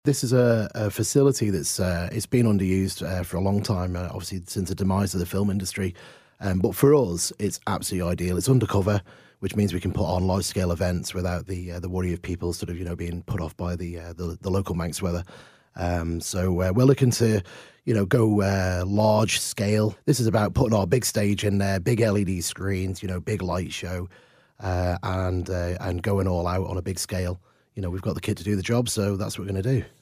This is a facility that's it's been underused for a long time, obviously since the demise of the film industry. But for us, it's absolutely ideal. It's undercover, which means we can put on large scale events without the worry of people sort of being put off by the local Manx weather. So we're looking to go large scale. This is about putting our big stage in there, big LED screens, big light show, and going all out on a big scale. We've got the kit to do the job, so that's what we're going to do.